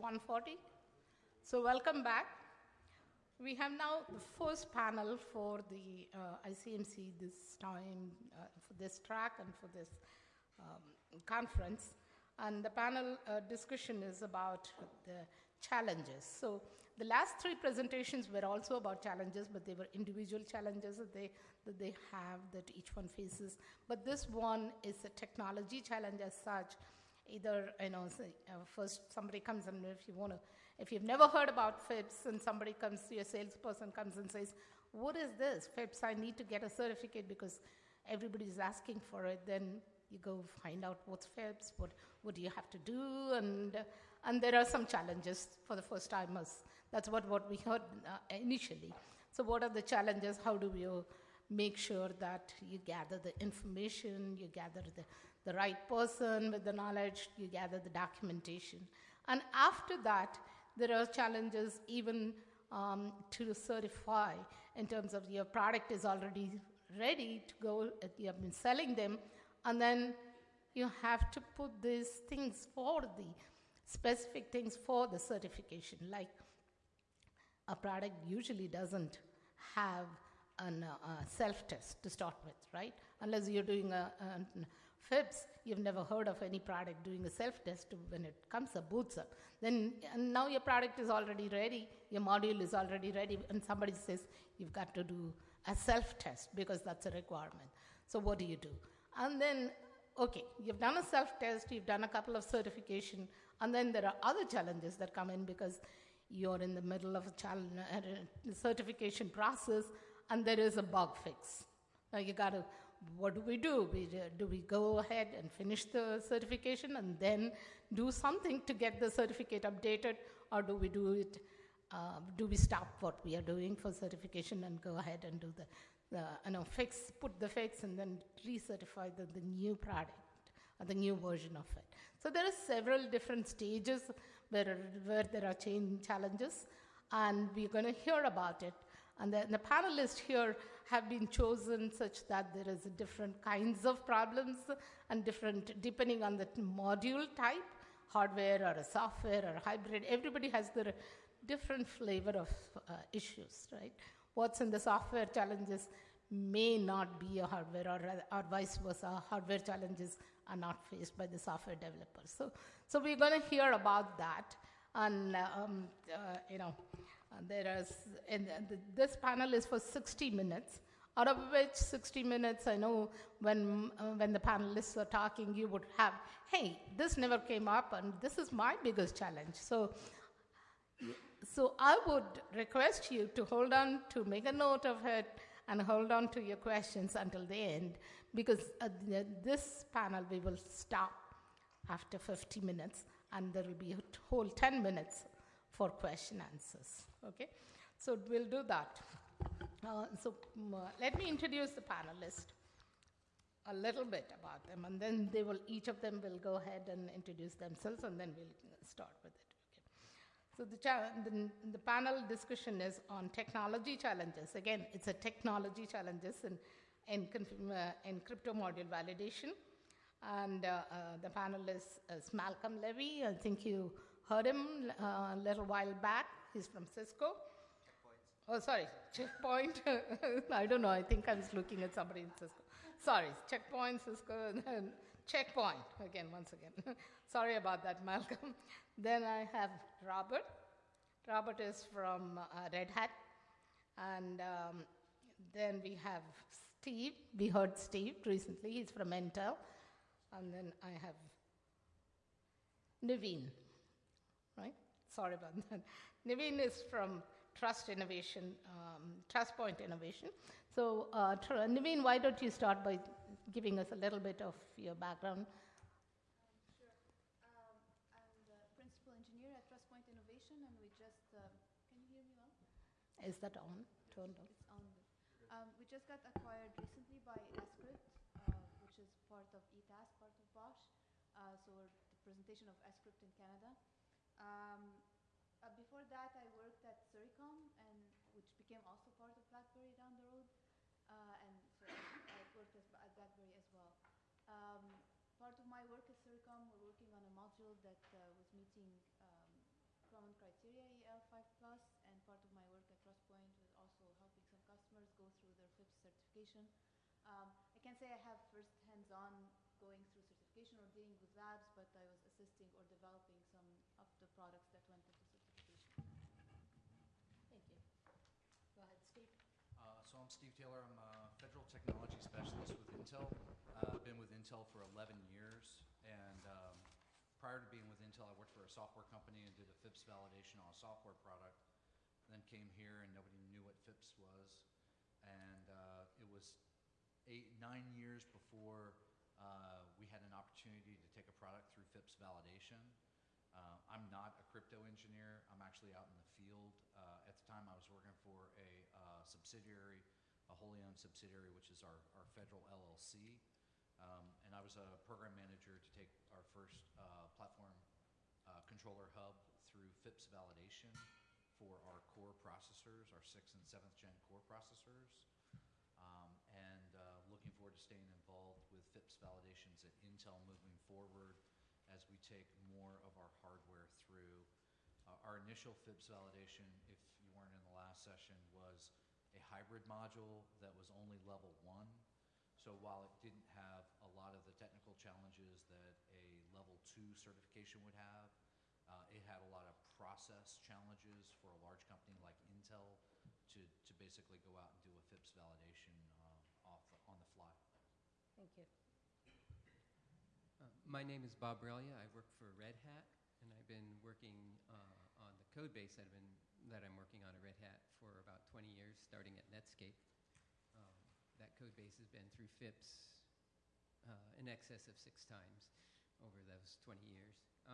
1:40. So welcome back. We have now the first panel for the ICMC this time, for this track and for this conference. And the panel discussion is about the challenges. So the last three presentations were also about challenges, but they were individual challenges that they have, that each one faces. But this one is a technology challenge as such. Either, first somebody comes and if you've never heard about FIPS and somebody comes, your salesperson comes and says, what is this? FIPS, I need to get a certificate because everybody's asking for it. Then you go find out what's FIPS, what do you have to do, and there are some challenges for the first timers. That's what we heard initially. So what are the challenges? How do you make sure that you gather the information, you gather the right person with the knowledge, you gather the documentation. And after that, there are challenges even to certify in terms of your product is already ready to go, you have been selling them, and then you have to put these things for the specific things for the certification. Like a product usually doesn't have a self-test to start with, right? Unless you're doing a FIPS, you've never heard of any product doing a self-test when it comes up, boots up. And now your product is already ready, your module is already ready, and somebody says you've got to do a self-test because that's a requirement. So what do you do? And then, okay, you've done a self-test, you've done a couple of certification, and then there are other challenges that come in because you're in the middle of a certification process, and there is a bug fix. Now you got to, what do we do? Do we go ahead and finish the certification and then do something to get the certificate updated, or do we do it? Do we stop what we are doing for certification and go ahead and do the fix, put the fix, and then recertify the new product or the new version of it? So there are several different stages where there are challenges, and we're going to hear about it. And the panelists here have been chosen such that there is different kinds of problems and different, depending on the module type, hardware or a software or a hybrid. Everybody has their different flavor of issues, right? What's in the software challenges may not be a hardware, or vice versa. Hardware challenges are not faced by the software developers. So we're going to hear about that. And, this panel is for 60 minutes, out of which 60 minutes, I know when the panelists are talking, you would have, hey, this never came up, and this is my biggest challenge. So I would request you to hold on, to make a note of it, and hold on to your questions until the end, because this panel, we will stop after 50 minutes, and there will be a whole 10 minutes for question answers, okay? So we'll do that. Let me introduce the panelists, a little bit about them, and then each of them will go ahead and introduce themselves, and then we'll start with it. Okay. So the panel discussion is on technology challenges. Again, it's a technology challenges in crypto module validation. And the panelist is Malcolm Levy. I think you heard him a little while back. He's from Cisco. Oh, sorry, Checkpoint. I don't know. I think I was looking at somebody in Cisco. Sorry, Checkpoint, Cisco, Checkpoint. Once again. Sorry about that, Malcolm. Then I have Robert. Robert is from Red Hat. And then we have Steve. We heard Steve recently. He's from Intel. And then I have Naveen, right? Sorry about that. Naveen is from Trust Innovation, TrustPoint Innovation. So Naveen, why don't you start by giving us a little bit of your background? Sure. I'm the principal engineer at TrustPoint Innovation, and we just, can you hear me well? Is that on? Turned on? It's on. We just got acquired recently by Escrypt, which is part of ETAS, part of Bosch. So we're the presentation of Escrypt in Canada. Before that, I worked at Sericom, which became also part of BlackBerry down the road. And so I worked at BlackBerry as well. Part of my work at Sericom, we're working on a module that was meeting certification. I can't say I have first hands-on going through certification or dealing with labs, but I was assisting or developing some of the products that went into certification. Thank you. Go ahead, Steve. So I'm Steve Taylor. I'm a federal technology specialist with Intel. I've been with Intel for 11 years, and prior to being with Intel, I worked for a software company and did a FIPS validation on a software product. Then came here, and nobody knew what FIPS was, and it was 9 years before we had an opportunity to take a product through FIPS validation. I'm not a crypto engineer. I'm actually out in the field. At the time, I was working for a subsidiary, a wholly owned subsidiary, which is our federal LLC. And I was a program manager to take our first platform controller hub through FIPS validation for our core processors, our 6th and 7th gen core processors. And looking forward to staying involved with FIPS validations at Intel moving forward as we take more of our hardware through. Our initial FIPS validation, if you weren't in the last session, was a hybrid module that was only level 1. So while it didn't have a lot of the technical challenges that a level 2 certification would have, it had a lot of process challenges for a large company like Intel to basically go out and do a FIPS validation on the fly. Thank you. My name is Bob Relia. I work for Red Hat, and I've been working on the code base that I'm working on at Red Hat for about 20 years, starting at Netscape. That code base has been through FIPS in excess of 6 times over those 20 years.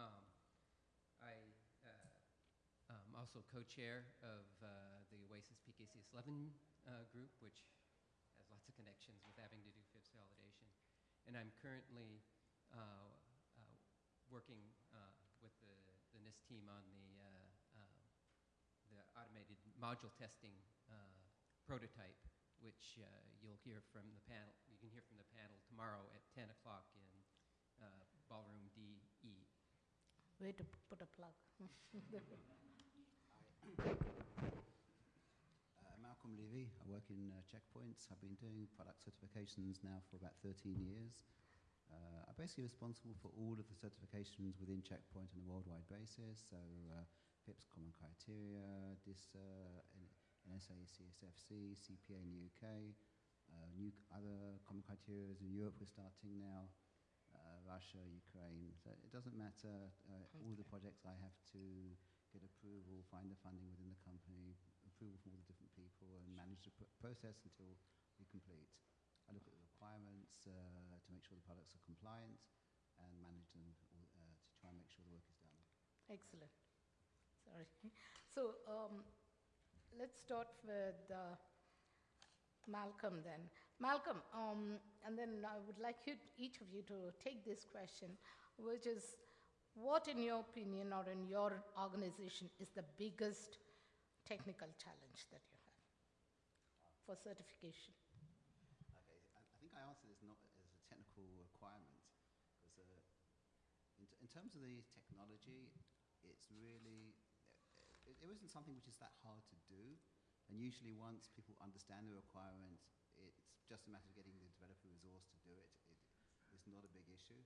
I'm also co-chair of the Oasis PKCS11 group, which has lots of connections with having to do FIPS validation. And I'm currently working with the NIST team on the automated module testing prototype, which you'll hear from the panel. You can hear from the panel tomorrow at 10 o'clock in Ballroom DE. Way to put a plug. Malcolm Levy. I work in Checkpoints. I've been doing product certifications now for about 13 years. I'm basically responsible for all of the certifications within Checkpoint on a worldwide basis. So FIPS Common Criteria, DISA, NSA CSFC, CPA in the UK, other common criteria in Europe we're starting now, Russia, Ukraine. So it doesn't matter. All the projects I have to get approval, find the funding within the company, approval from all the different people, and manage the process until we complete. I look at the requirements to make sure the products are compliant and manage them to try and make sure the work is done. Excellent. Sorry. So let's start with Malcolm then. Malcolm, and then I would like each of you to take this question, which is, what in your opinion or in your organization is the biggest technical challenge that you have for certification? Okay, I think I answered this not as a technical requirement, because in terms of the technology, it's really, it isn't something which is that hard to do, and usually once people understand the requirement, it's just a matter of getting the developer resource to do it. It's not a big issue.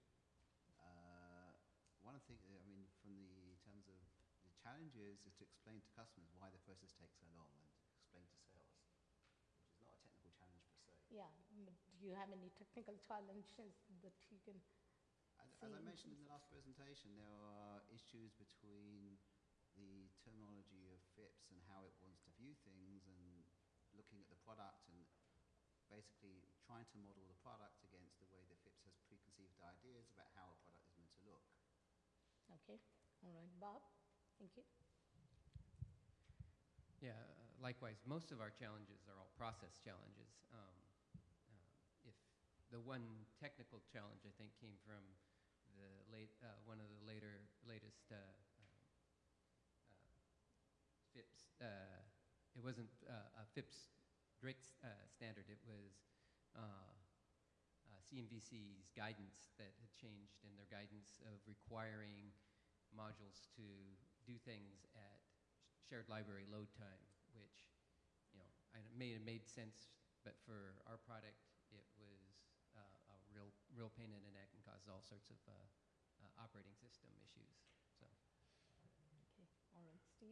One of the things, I mean, in terms of the challenges, is to explain to customers why the process takes so long, and explain to sales, which is not a technical challenge per se. Yeah, but do you have any technical challenges that you can As I mentioned in the last presentation, there are issues between the terminology of FIPS and how it wants to view things, and looking at the product and basically trying to model the product against the way that FIPS has preconceived ideas about how a product is meant to look. Okay, all right, Bob, thank you. Yeah, likewise, most of our challenges are all process challenges. If the one technical challenge, I think, came from one of the latest FIPS. It wasn't a FIPS Drake standard. It was CMVC's guidance that had changed in their guidance of requiring modules to do things at shared library load time, which, you know, it made sense But for our product, it was a real pain in the neck and caused all sorts of operating system issues. So. Okay, all right, Steve?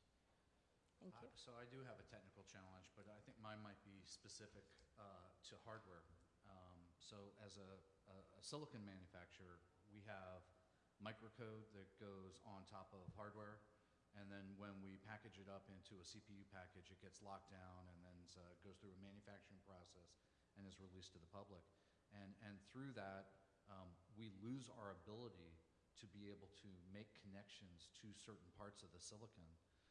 Thank you. So I do have a technical challenge, but I think mine might be specific to hardware. So as a silicon manufacturer, we have microcode that goes on top of hardware, and then when we package it up into a CPU package, it gets locked down and then goes through a manufacturing process and is released to the public. And through that, we lose our ability to be able to make connections to certain parts of the silicon.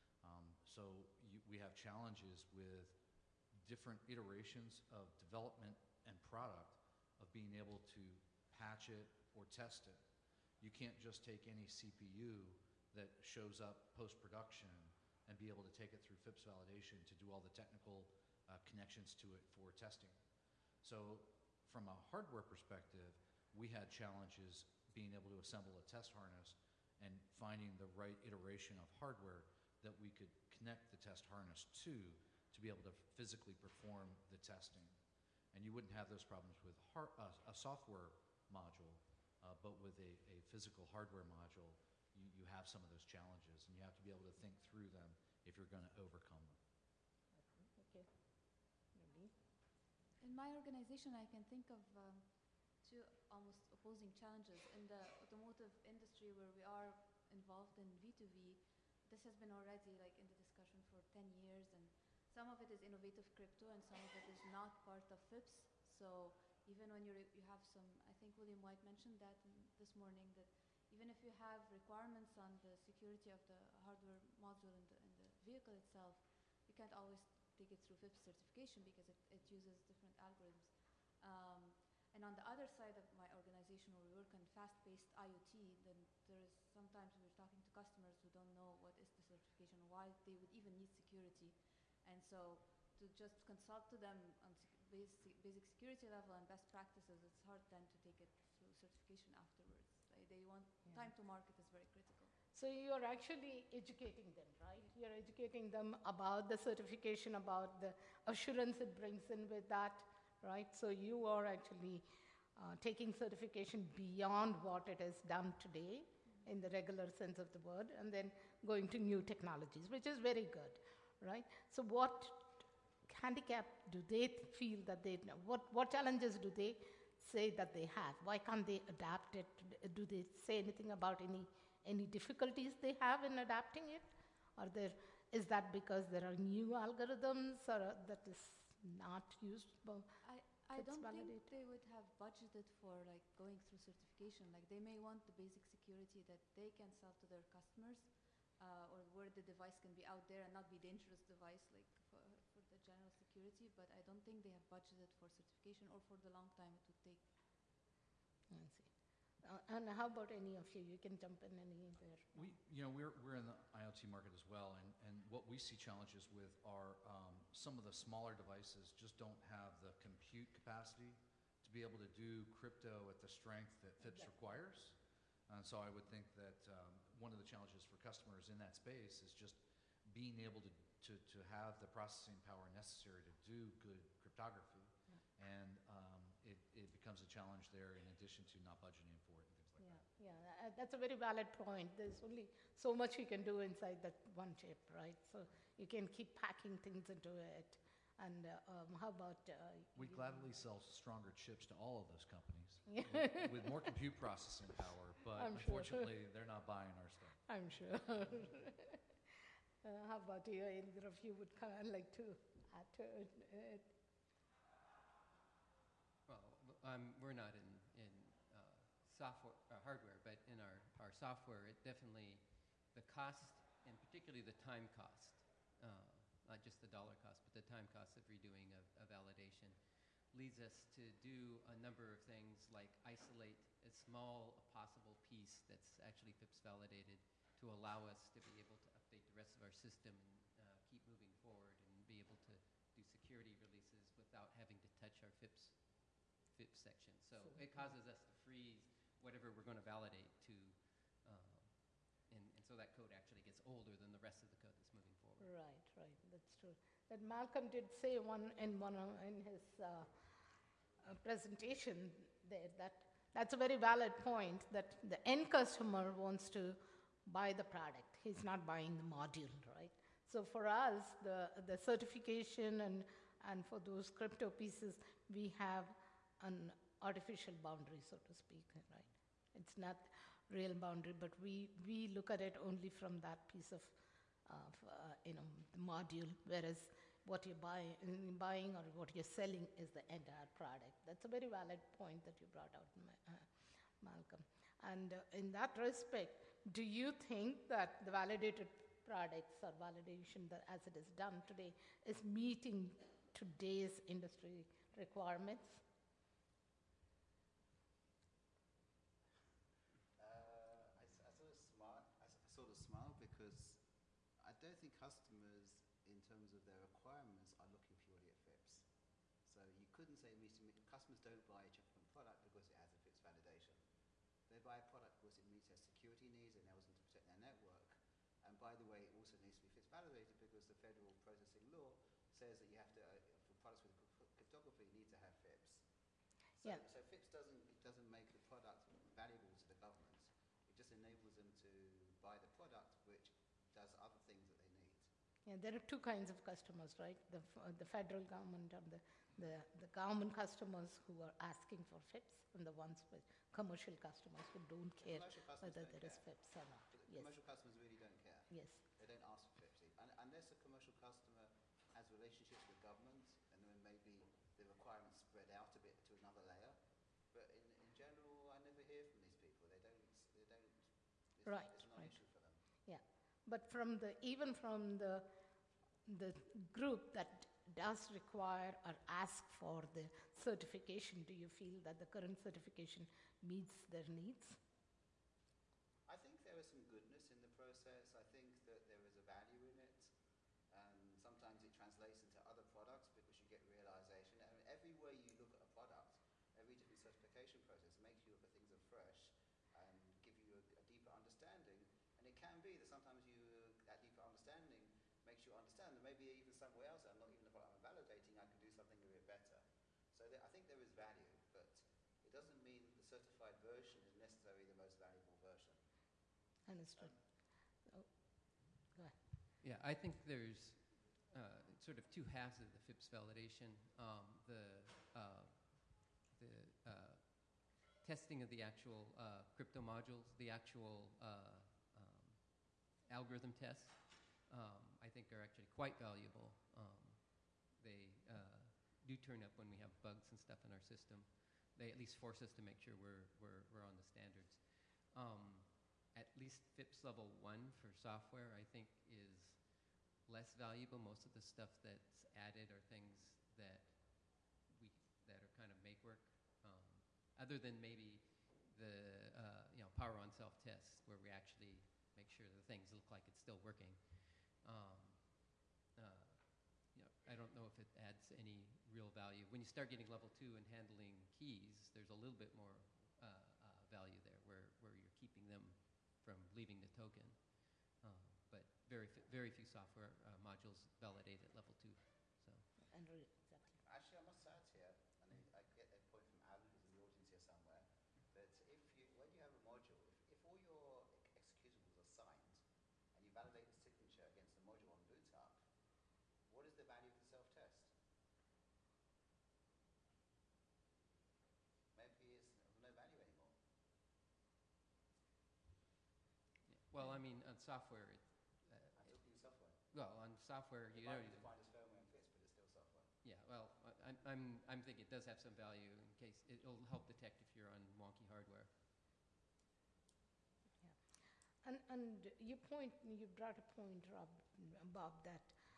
So we have challenges with different iterations of development and product of being able to patch it or test it. You can't just take any CPU that shows up post-production and be able to take it through FIPS validation to do all the technical connections to it for testing. So from a hardware perspective, we had challenges being able to assemble a test harness and finding the right iteration of hardware that we could connect the test harness to be able to physically perform the testing. And you wouldn't have those problems with a software module, but with a physical hardware module, you have some of those challenges, and you have to be able to think through them if you're going to overcome them. Okay. Maybe. In my organization, I can think of two almost opposing challenges. In the automotive industry, where we are involved in V2V, this has been already like in the discussion for 10 years, and some of it is innovative crypto and some of it is not part of FIPS. So even when you have some, I think William White mentioned that this morning, that even if you have requirements on the security of the hardware module in the vehicle itself, you can't always take it through FIPS certification because it uses different algorithms. And on the other side of my organization, where we work on fast-paced IoT, then there's sometimes we're talking to customers who don't know what is the certification, why they would even need security. And so to just consult to them on basic security level and best practices, it's hard then to take it through certification afterwards. They want time to market is very critical. So you're actually educating them, right? You're educating them about the certification, about the assurance it brings in with that, right? So you are actually taking certification beyond what it is done today in the regular sense of the word, and then going to new technologies, which is very good, right? So what handicap do they feel that they, what challenges do they say that they have? Why can't they adapt it? Do they say anything about any difficulties they have in adapting it? Or is that because there are new algorithms or that is not used? I don't think they would have budgeted for like going through certification. Like they may want the basic security that they can sell to their customers, or where the device can be out there and not be dangerous device like for the general security. But I don't think they have budgeted for certification or for the long time it would take. I see. And how about any of you? You can jump in any there. We're in the IoT market as well, and what we see challenges with are some of the smaller devices just don't have the compute capacity to be able to do crypto at the strength that FIPS requires. And so I would think that one of the challenges for customers in that space is just being able to have the processing power necessary to do good cryptography. And it becomes a challenge there in addition to not budgeting for it and things like that. Yeah, that's a very valid point. There's only so much you can do inside that one chip, right? So you can keep packing things into it. And how about... We gladly sell stronger chips to all of those companies with more compute processing power, but unfortunately, they're not buying our stuff. I'm sure. How about you? Either of you would kind of like to add to it? Well, we're not in software, hardware, but in our software, it definitely, the cost, and particularly the time cost, not just the dollar cost, but the time cost of redoing a validation, leads us to do a number of things like isolate as small a possible piece that's actually FIPS validated to allow us to be able to update the rest of our system and keep moving forward and be able to do security releases without having to touch our FIPS section. So it causes us to freeze whatever we're going to validate to, and so that code actually gets older than the rest of the code that's moving forward. Right, that's true. that Malcolm did say in his presentation there, that's a very valid point, that the end customer wants to buy the product. He's not buying the module, right? So for us, the certification and for those crypto pieces, we have an artificial boundary, so to speak, right? It's not real boundary, but we look at it only from that piece of the module, whereas what you're buying or what you're selling is the entire product. That's a very valid point that you brought out, Malcolm. And in that respect, do you think that the validated products or validation that as it is done today is meeting today's industry requirements? I sort of smile because I don't think customers, in terms of their requirements, are looking purely at FIPS. So you couldn't say customers don't buy a checkpoint product because it has a FIPS validation. They buy a product because it meets their security needs, enables them to protect their network. And by the way, it also needs to be FIPS validated because the federal processing law says that you have to, for products with cryptography, need to have FIPS. So, Yeah. so FIPS doesn't make the product valuable to the government. It just enables them to buy the product, which does other things that they need. Yeah, there are two kinds of customers, right? The federal government and the government customers who are asking for FIPS, and the ones with commercial customers who don't care whether there is FIPS or not. But the Yes. commercial customers really don't care. Yes. They don't ask for FIPS. Unless a commercial customer has relationships with government, and then maybe the requirements spread out a bit to another layer. But in general, I never hear from these people. They don't. Right, It's not right. an issue for them. Yeah, but even from the group that does require or ask for the certification, do you feel that the current certification meets their needs? I think there is some goodness in the process. I think that there is a value in it. Sometimes it translates into other products because you get realization. I mean, everywhere you look at a product, every different certification process makes you look at things afresh and give you a deeper understanding. And it can be that sometimes that deeper understanding makes you understand that maybe even somewhere else, I'm not even the product I'm validating, I can do something a bit better. So I think there is value, but it doesn't mean the certified version is necessarily the most valuable version. Understood. Go ahead. Yeah, I think there's sort of two halves of the FIPS validation. The testing of the actual crypto modules, the actual algorithm tests, I think are actually quite valuable. They do turn up when we have bugs and stuff in our system. They at least force us to make sure we're on the standards. At least FIPS level 1 for software, I think, is less valuable. Most of the stuff that's added are things that are kind of make work, other than maybe the power on self tests where we actually make sure the things look like it's still working. I don't know if it adds any real value. When you start getting level 2 and handling keys, there's a little bit more value there where you're keeping them from leaving the token. But very few software modules validate at level 2. So. Exactly. Actually, I must add here, and I get a point from Alan, who's in the audience here somewhere, that when you have a module, if all your executables are signed, and you validate the signature against the module on boot up, what is the value of the self-test? Maybe it's of no value anymore. Yeah. Well, I mean, on software, I'm talking software. well, on software, It you might know. be defined as firmware and FIPS, but it's still software. Yeah, well, I'm thinking it does have some value in case it'll help detect if you're on wonky hardware. Yeah. And you brought a point, Bob, that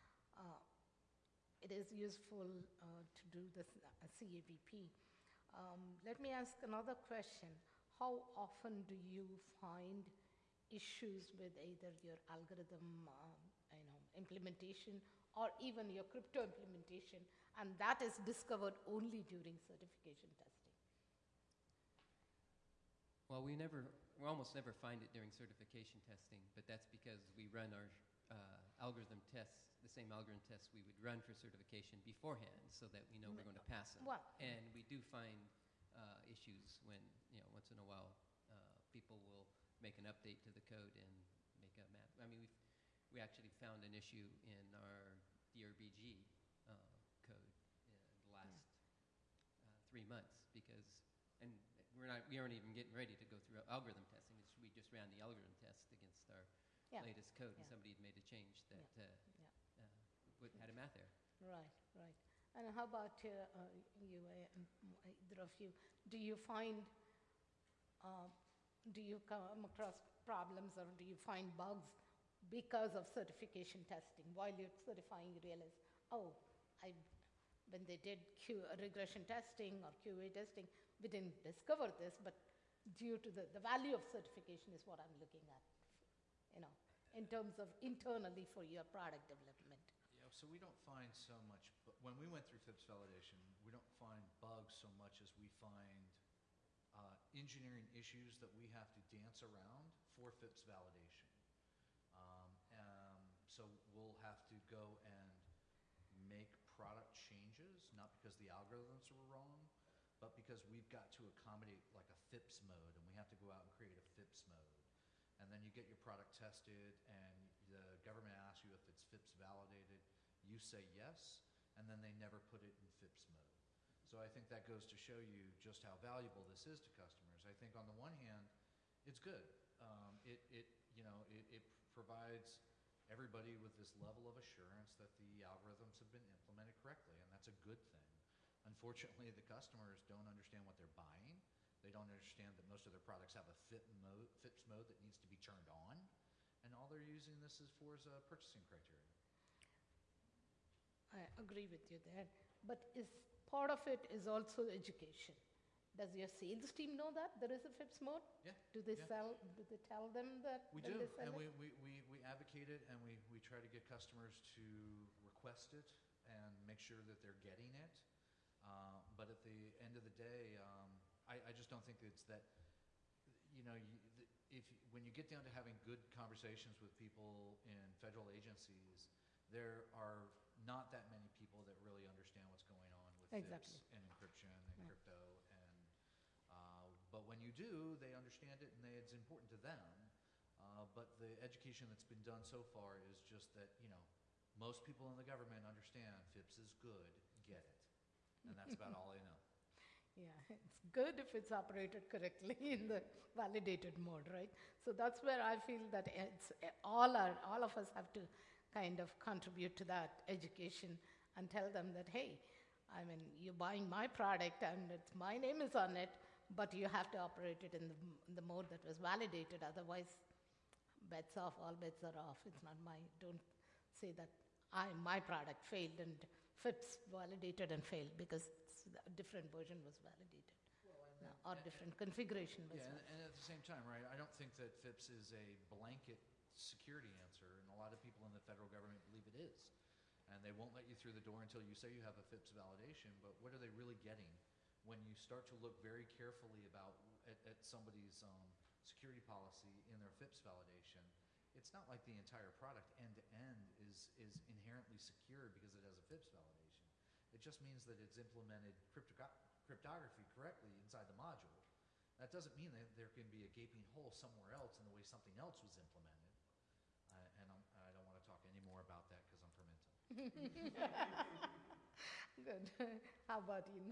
it is useful to do this CAVP. Let me ask another question. How often do you find issues with either your algorithm implementation or even your crypto implementation, and that is discovered only during certification testing? Well, we almost never find it during certification testing, but that's because we run our algorithm tests. the same algorithm tests we would run for certification beforehand so that we know we're going to pass them. Well, And we do find issues when, once in a while, people will make an update to the code and make a map. I mean, we actually found an issue in our DRBG code in the last 3 months because, and we aren't even getting ready to go through algorithm testing. We just ran the algorithm test against our latest code, and Yeah. somebody had made a change that had a math error. Right, right. And how about you, either of you? Do you find, do you come across problems or do you find bugs because of certification testing? While you're certifying, you realize, when they did regression testing or QA testing, we didn't discover this, but due to the value of certification is what I'm looking at, in terms of internally for your product development. Yeah, so we don't find so much, but when we went through FIPS validation, we don't find bugs so much as we find engineering issues that we have to dance around for FIPS validation. So we'll have to go and make product changes, not because the algorithms were wrong, but because we've got to accommodate like a FIPS mode, and we have to go out and create a FIPS mode. And then you get your product tested, and the government asks you if it's FIPS validated. You say yes, and then they never put it in FIPS mode. So I think that goes to show you just how valuable this is to customers. I think on the one hand, it's good. It provides everybody with this level of assurance that the algorithms have been implemented correctly, and that's a good thing. Unfortunately, the customers don't understand what they're buying. They don't understand that most of their products have a FIPS mode that needs to be turned on, and all they're using this for is a purchasing criteria. I agree with you there, but part of it is also education. Does your sales team know that there is a FIPS mode? Yeah. Do they yeah. do they tell them that? We when do, they sell and it? we advocate it, and we try to get customers to request it and make sure that they're getting it. But at the end of the day, I just don't think it's that, when you get down to having good conversations with people in federal agencies, there are not that many people that really understand what's going on with Exactly. FIPS and encryption and crypto. But when you do, they understand it, and it's important to them. But the education that's been done so far is just that, most people in the government understand FIPS is good, get it. And that's about all they know. Yeah, it's good if it's operated correctly in the validated mode, right? So that's where I feel that it's all of us have to kind of contribute to that education and tell them that, hey, you're buying my product and my name is on it, but you have to operate it in the mode that was validated. Otherwise, bets off, all bets are off. It's not don't say that my product failed and FIPS validated and failed because a different version was validated. Or different configuration was validated. And at the same time, right, I don't think that FIPS is a blanket security answer, and a lot of people in the federal government believe it is. And they won't let you through the door until you say you have a FIPS validation, but what are they really getting? When you start to look very carefully at somebody's security policy in their FIPS validation, it's not like the entire product end-to-end is inherently secure because it has a FIPS validation. It just means that it's implemented cryptography correctly inside the module. That doesn't mean that there can be a gaping hole somewhere else in the way something else was implemented. And I don't want to talk any more about that because I'm fermenting. Good. How about you?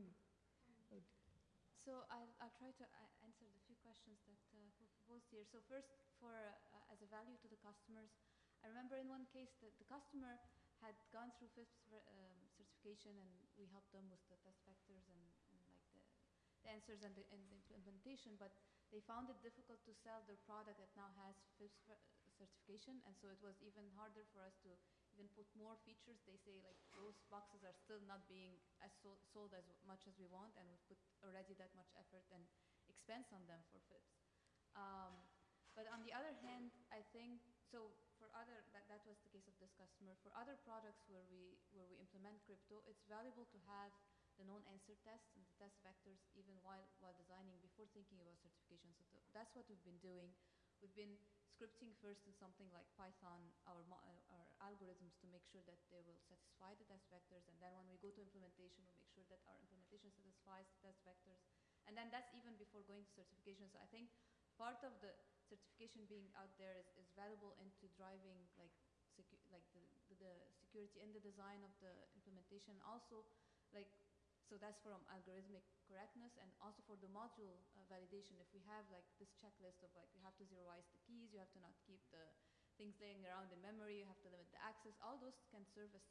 So I'll try to answer the few questions that were proposed here. So first, as a value to the customers, I remember in one case that the customer had gone through FIPS certification, and we helped them with the test vectors and like the answers and the implementation, but they found it difficult to sell their product that now has FIPS certification, and so it was even harder for us to even put more features. They say like those boxes are still not being sold as much as we want, and we've put already that much effort and expense on them for FIPS. But on the other hand, I think, so for that was the case of this customer. For other products where we implement crypto, it's valuable to have the known answer tests and the test vectors even while designing before thinking about certification. So that's what we've been doing. We've been scripting first in something like Python, our algorithms to make sure that they will satisfy the test vectors. And then when we go to implementation, we make sure that our implementation satisfies the test vectors. And then that's even before going to certification. So I think part of the certification being out there is valuable into driving like the security in the design of the implementation. Also, like, so that's from algorithmic correctness, and also for the module validation. If we have like this checklist of like, you have to zeroize the keys, you have to not keep the things laying around in memory, you have to limit the access, all those can serve as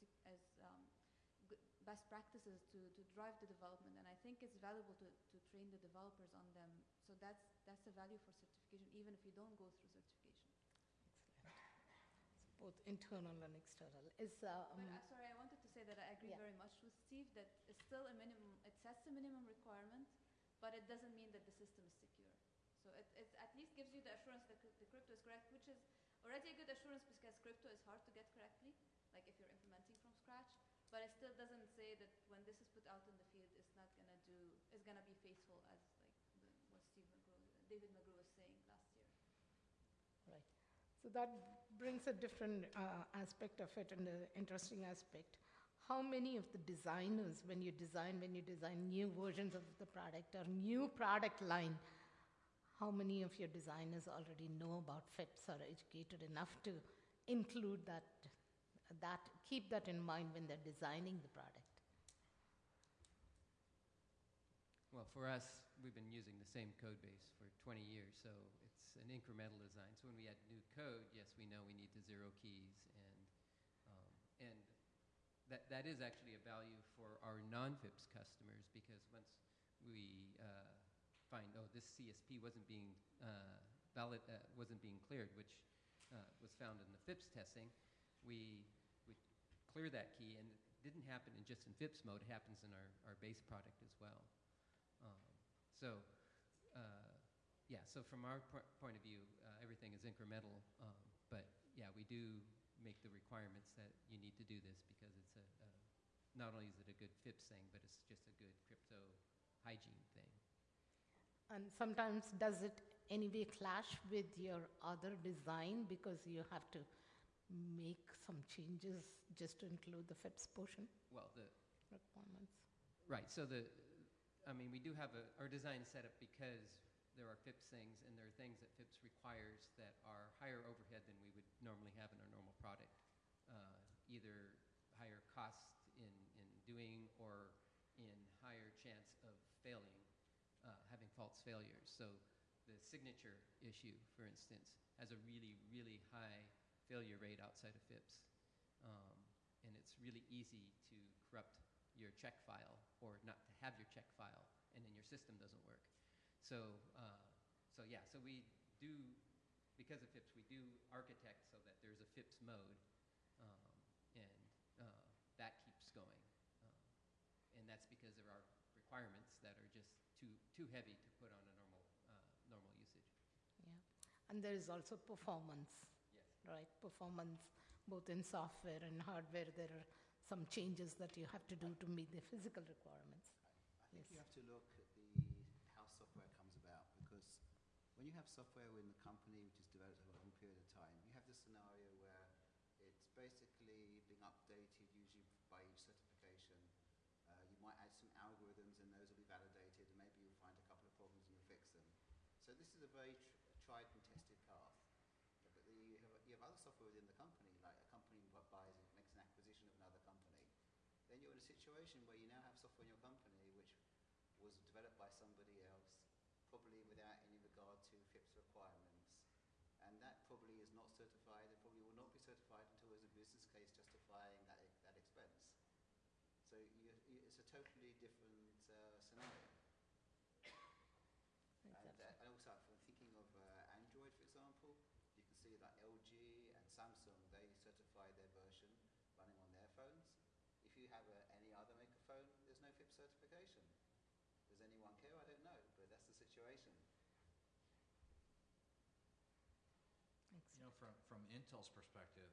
best practices to drive the development. And I think it's valuable to train the developers on them. So that's the value for certification, even if you don't go through certification. Excellent. So both internal and external. Sorry, I wanted to say that I agree very much with Steve that it's still a minimum, it sets a minimum requirement, but it doesn't mean that the system is secure. So it at least gives you the assurance that the crypto is correct, which is already a good assurance because crypto is hard to get correctly, like if you're implementing from scratch. But it still doesn't say that when this is put out in the field, it's gonna be faithful as like what David McGrew was saying last year. Right. So that brings a different aspect of it, and an interesting aspect. How many of the designers, when you design new versions of the product or new product line, how many of your designers already know about FIPS, or educated enough to include that keep that in mind when they're designing the product? Well, for us, we've been using the same code base for 20 years, so it's an incremental design. So when we add new code, yes, we know we need to zero keys, and that is actually a value for our non-FIPS customers, because once we find, oh, this CSP wasn't being wasn't being cleared, which was found in the FIPS testing, we clear that key, and it didn't happen just in FIPS mode, it happens in our base product as well. So from our point of view, everything is incremental, but yeah, we do make the requirements that you need to do this, because it's not only is it a good FIPS thing, but it's just a good crypto hygiene thing. And sometimes does it anyway clash with your other design because you have to make some changes just to include the FIPS portion? Well, requirements. Right. So we do have our design set up because there are FIPS things, and there are things that FIPS requires that are higher overhead than we would normally have in our normal product, either higher cost in doing or in higher chance of failing, having false failures. So the signature issue, for instance, has a really, really high failure rate outside of FIPS. And it's really easy to corrupt your check file, or not to have your check file, and then your system doesn't work. So we do, because of FIPS, we do architect so that there's a FIPS mode, and that keeps going. And that's because there are requirements that are just too heavy to put on a normal usage. Yeah, and there is also performance. Yes. Right, performance, both in software and hardware. There are some changes that you have to do to meet the physical requirements. I think you have to look at how software comes about, because when you have software in the company which is developed over a long period of time, you have this scenario where it's basically being updated usually by each certification. You might add some algorithms, and those will be validated, and maybe you'll find a couple of problems and you'll fix them. So this is a very tried and tested path. But you have other software within the company, like a company makes an acquisition of another company. Then you're in a situation where you now have software in your company which was developed by somebody else, probably without any regard to FIPS requirements. And that probably is not certified, and probably will not be certified until there's a business case justifying that expense. So it's a totally different scenario. And also, from thinking of Android, for example, you can see that LG and Samsung, they certify their version running on their phones. If you have any other maker phone, there's no FIPS certification. Does anyone care? I don't know, but that's the situation. You know, from Intel's perspective,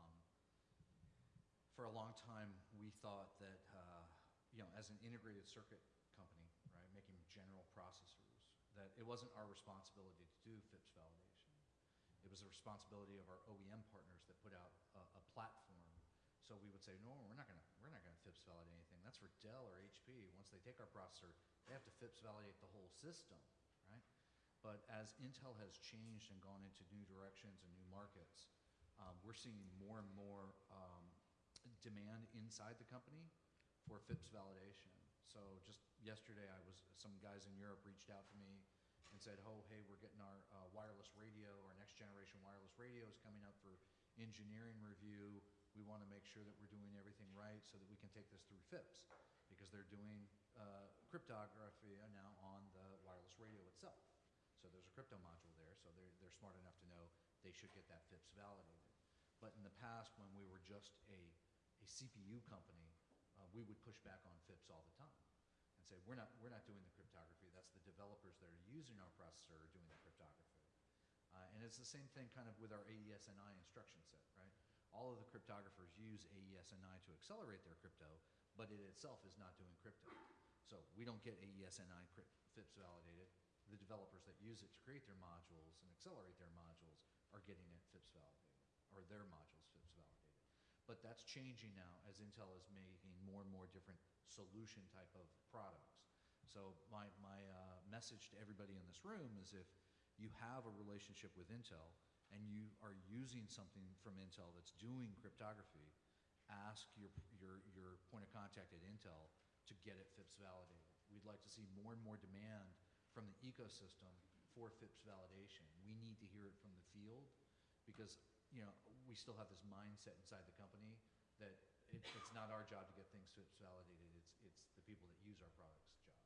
for a long time we thought that, as an integrated circuit company, right, making general processors, that it wasn't our responsibility to do FIPS validation. It was the responsibility of our OEM partners that put out a platform So we would say, no, we're not gonna FIPS validate anything. That's for Dell or HP. Once they take our processor, they have to FIPS validate the whole system, right? But as Intel has changed and gone into new directions and new markets, we're seeing more and more demand inside the company for FIPS validation. So just yesterday, some guys in Europe reached out to me and said, oh, hey, we're getting our wireless radio, our next generation wireless radio is coming up for engineering review. We want to make sure that we're doing everything right so that we can take this through FIPS, because they're doing cryptography now on the wireless radio itself. So there's a crypto module there, so they're smart enough to know they should get that FIPS validated. But in the past, when we were just a CPU company, we would push back on FIPS all the time and say, we're not doing the cryptography. That's the developers that are using our processor are doing the cryptography. And it's the same thing kind of with our AES-NI instruction set, right? All of the cryptographers use AES-NI to accelerate their crypto, but it itself is not doing crypto. So we don't get AES-NI FIPS validated. The developers that use it to create their modules and accelerate their modules are getting it FIPS validated, or their modules FIPS validated. But that's changing now as Intel is making more and more different solution type of products. So my message to everybody in this room is, if you have a relationship with Intel and you are using something from Intel that's doing cryptography, ask your point of contact at Intel to get it FIPS validated. We'd like to see more and more demand from the ecosystem for FIPS validation. We need to hear it from the field, because we still have this mindset inside the company that it's not our job to get things FIPS validated. It's the people that use our products' job.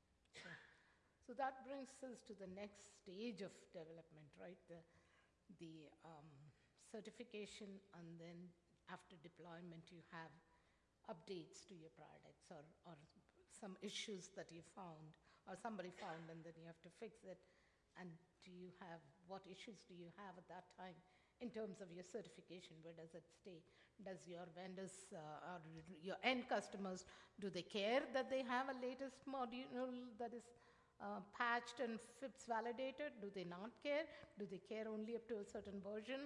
So that brings us to the next stage of development, right? The certification, and then after deployment, you have updates to your products, or some issues that you found, or somebody found, and then you have to fix it. And what issues do you have at that time in terms of your certification? Where does it stay? Does your vendors or your end customers, do they care that they have a latest module that is patched and FIPS validated? Do they not care? Do they care only up to a certain version?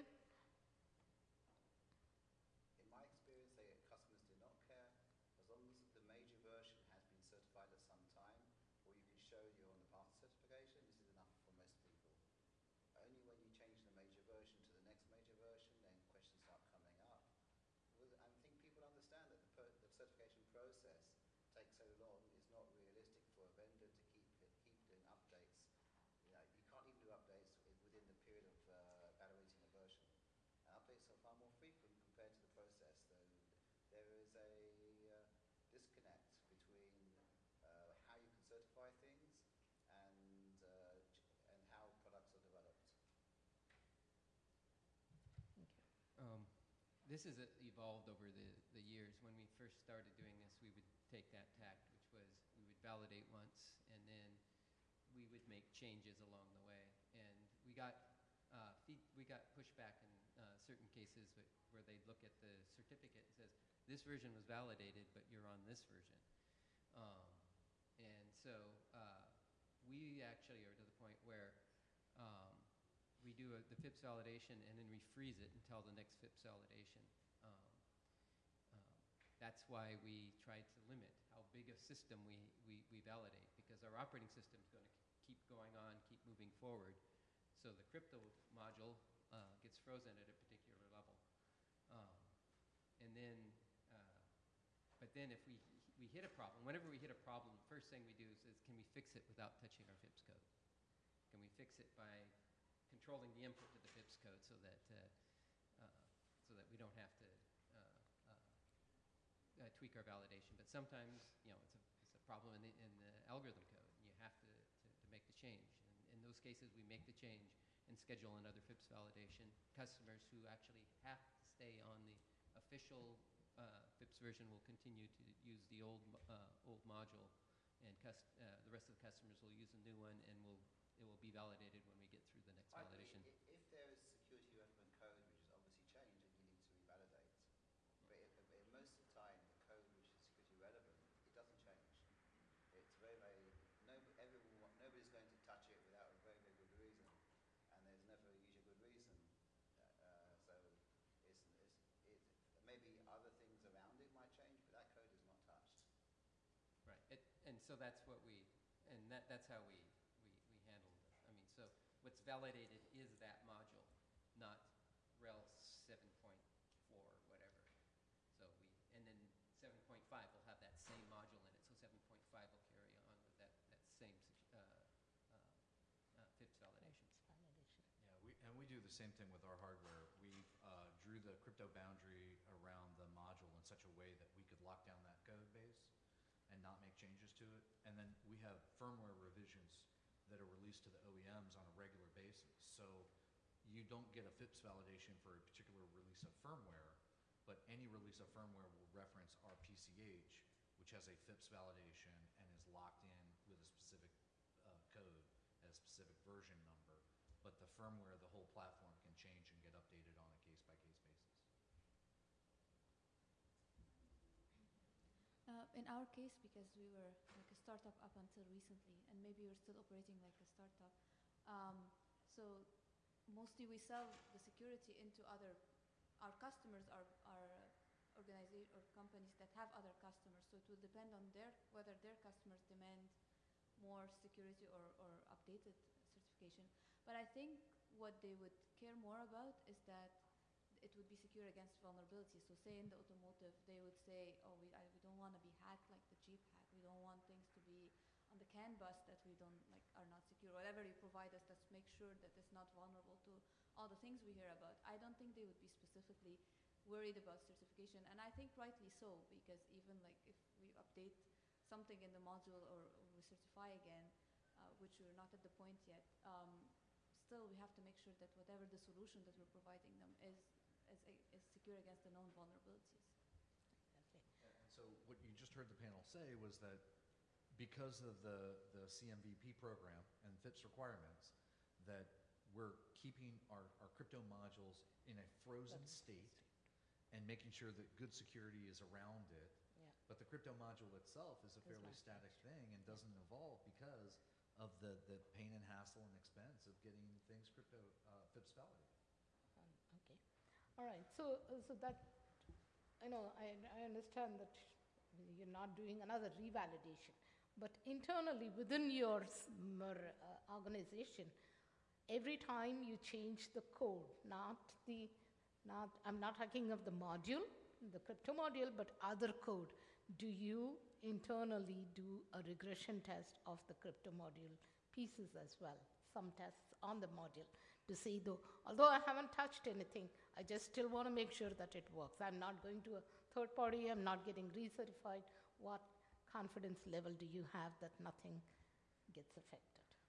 In my experience, customers do not care. As long as the major version has been certified at some time, or you can show you're on the path to certification, this is enough for most people. Only when you change the major version to the next major version, then questions start coming up. I think people understand that the certification process takes so long. It's not realistic for a vendor to keep doing updates. You can't even do updates within the period of evaluating a version. And updates are far more frequent compared to the process. So there is a disconnect between how you can certify things and how products are developed. This has evolved over the years. When we first started doing this, we would take that tact, which was we would validate once, and then we would make changes along the way. And we got pushback in certain cases where they'd look at the certificate and says, this version was validated, but you're on this version. And so we actually are to the point where we do the FIPS validation, and then we freeze it until the next FIPS validation. That's why we try to limit how big a system we validate, because our operating system is going to keep going on, keep moving forward. So the crypto module gets frozen at a particular level. But then if we hit a problem, whenever we hit a problem, the first thing we do is can we fix it without touching our FIPS code? Can we fix it by controlling the input to the FIPS code so that we don't have to tweak our validation? But sometimes, it's a problem in the algorithm code, and you have to make the change. And in those cases, we make the change and schedule another FIPS validation. Customers who actually have to stay on the official FIPS version will continue to use the old module, and the rest of the customers will use a new one, and it will be validated when we get through the next validation. If there is security relevant code which is obviously changed, and you need to revalidate. But most of the time, the code which is security relevant, it doesn't change. It's nobody's going to touch it without a very, very good reason, and there's never usually a good reason. So maybe other things And so that's what that's how we handled it. I mean, so what's validated is that module, not RHEL 7.4 or whatever. So and then 7.5 will have that same module in it. So 7.5 will carry on with that same FIPS validation. Yeah, we do the same thing with our hardware. We drew the crypto boundary around the module in such a way that we could lock down that code base and not make changes to it. And then we have firmware revisions that are released to the OEMs on a regular basis. So you don't get a FIPS validation for a particular release of firmware, but any release of firmware will reference our PCH, which has a FIPS validation and is locked in with a specific code at a specific version number. But the firmware, the whole platform can change and get updated on a case-by-case basis. In our case, because we were like a startup up until recently, and maybe we're still operating like a startup, so mostly we sell the security into our customers are organizations or companies that have other customers. So it will depend on whether their customers demand more security or updated certification. But I think what they would care more about is that it would be secure against vulnerability. So say in the automotive, they would say, oh, we don't want to be hacked like the Jeep hack. We don't want things to be on the CAN bus that we don't are not secure. Whatever you provide us, let's make sure that it's not vulnerable to all the things we hear about. I don't think they would be specifically worried about certification, and I think rightly so, because even like if we update something in the module or we certify again, which we're not at the point yet, still we have to make sure that whatever the solution that we're providing them is secure against the known vulnerabilities. And so what you just heard the panel say was that because of the CMVP program and FIPS requirements, that we're keeping our crypto modules in a frozen state and making sure that good security is around it. Yeah. But the crypto module itself is a fairly static thing and doesn't evolve because of the pain and hassle and expense of getting things crypto FIPS validated. Okay. All right. So that, I know, I understand that you're not doing another revalidation, but internally within your organization, every time you change the code, I'm not talking of the module, the crypto module, but other code, do you internally do a regression test of the crypto module pieces as well? Some tests on the module to see, although I haven't touched anything, I just still want to make sure that it works. I'm not going to a third party, I'm not getting recertified. What confidence level do you have that nothing gets affected?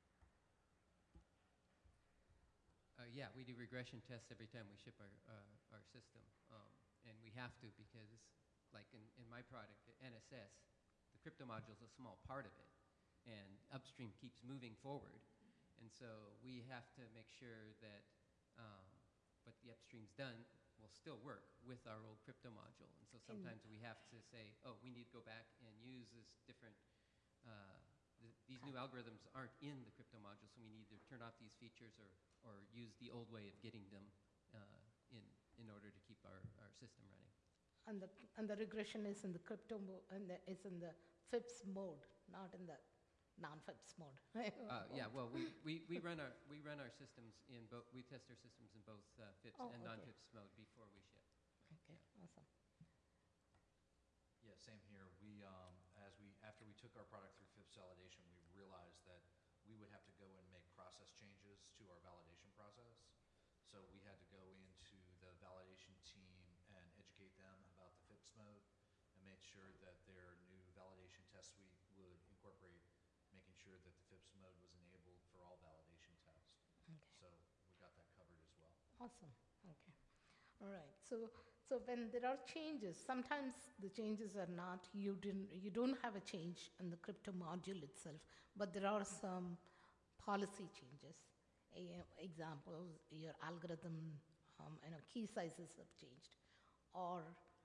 Yeah, we do regression tests every time we ship our system, and we have to because, like in my product, NSS, the crypto module is a small part of it, and upstream keeps moving forward, and so we have to make sure that what the upstream's done will still work with our old crypto module, and so sometimes we have to say, oh, we need to go back and use this different. These new algorithms aren't in the crypto module, so we need to turn off these features or use the old way of getting them in order to keep our system running. And the regression is in the crypto mode, is in the FIPS mode, not in the non-FIPS mode. Yeah, well, we run our systems in both. We test our systems in both FIPS and non-FIPS mode before we ship. Okay, yeah. Awesome. Yeah, same here. After we took our product through FIPS validation, we realized that we would have to go and make process changes to our validation process. So we had to go into the validation team and educate them about the FIPS mode and make sure that their new validation test suite would incorporate making sure that the FIPS mode was enabled for all validation tests. Okay. So we got that covered as well. Awesome. Okay. All right. So when there are changes, sometimes the changes are not, you don't have a change in the crypto module itself, but there are some policy changes. Example, your algorithm, key sizes have changed, or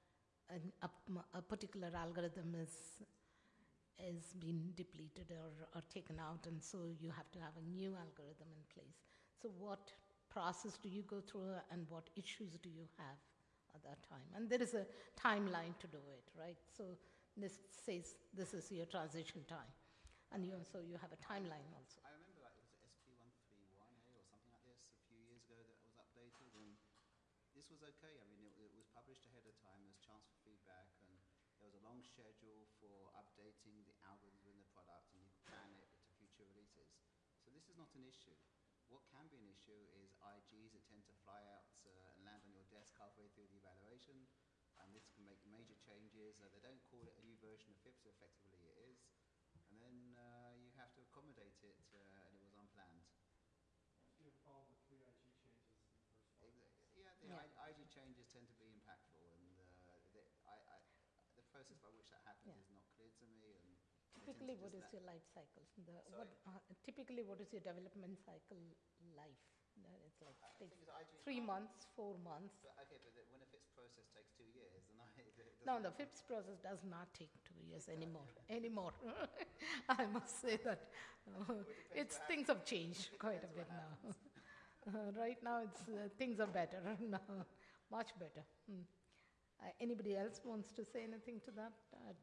a particular algorithm is been depleted or taken out, and so you have to have a new algorithm in place. So what process do you go through, and what issues do you have at that time? And there is a timeline to do it, right? So this says this is your transition time. And you have a timeline also. I remember like it was SP131A or something like this a few years ago that was updated, and this was okay. I mean, it was published ahead of time. There's chance for feedback, and there was a long schedule for updating the algorithm in the product, and you could plan it to future releases. So this is not an issue. What can be an issue is IGs that tend to fly out and land on your desk halfway through the evaluation, and this can make major changes. They don't call it a new version of FIPS, effectively it is. And then you have to accommodate it, and it was unplanned. You have a problem with the IG changes in the first 5 minutes. Yeah, IG changes tend to be impactful, and the process by which that happens is not clear to me. And Typically, what is your life cycle? Typically, what is your development cycle life? It's like takes 3 months, 4 months. But, okay, but when a FIPS process takes 2 years, then No, the FIPS process does not take 2 years anymore. I must say that things have changed quite a bit now. Right now, things are better now, much better. Anybody else wants to say anything to that?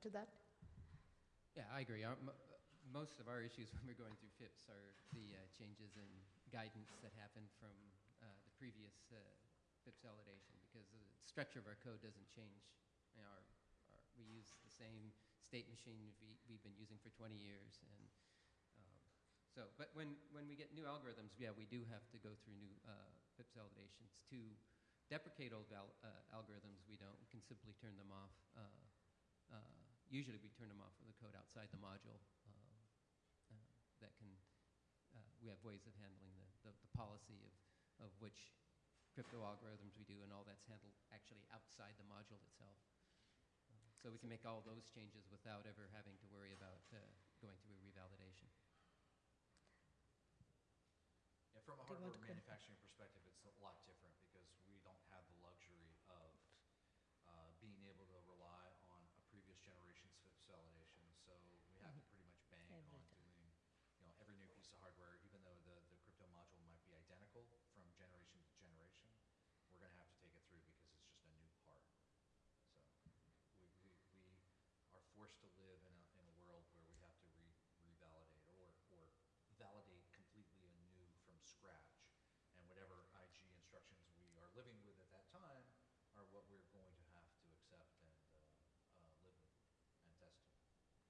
Yeah, I agree. Most of our issues when we're going through FIPS are the changes in guidance that happened from the previous FIPS validation, because the structure of our code doesn't change. You know, we use the same state machine we've been using for 20 years, and but when we get new algorithms, yeah, we do have to go through new FIPS validations. To deprecate old algorithms, we don't. We can simply turn them off. Usually we turn them off with the code outside the module. That can, we have ways of handling the policy of which crypto algorithms we do, and all that's handled actually outside the module itself. So we can make all those changes without ever having to worry about going through a revalidation. Yeah, from a hardware manufacturing perspective, it's a lot different because we don't have the luxury of being able to rely on a previous generation's FIPS validation. So we have to pretty much bank on doing, every new piece of hardware, even though the crypto module might be identical from generation to generation, we're going to have to take it through because it's just a new part. So we are forced to live in a world where we have to revalidate or validate completely anew from scratch, and whatever IG instructions we are living with at that time are what we're going to have to accept and live with and test to.